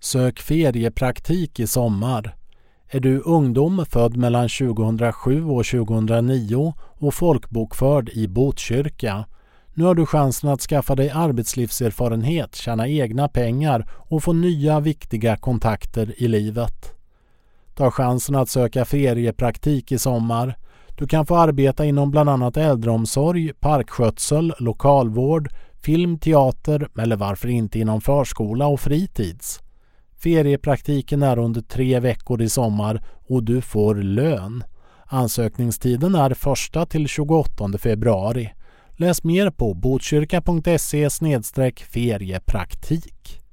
Sök feriepraktik i sommar. Är du ungdom född mellan 2007 och 2009 och folkbokförd i Botkyrka? Nu har du chansen att skaffa dig arbetslivserfarenhet, tjäna egna pengar och få nya viktiga kontakter i livet. Ta chansen att söka feriepraktik i sommar. Du kan få arbeta inom bland annat äldreomsorg, parkskötsel, lokalvård, film, teater eller varför inte inom förskola och fritids. Feriepraktiken är under 3 veckor i sommar och du får lön. Ansökningstiden är 1 till 28 februari. Läs mer på botkyrka.se/feriepraktik.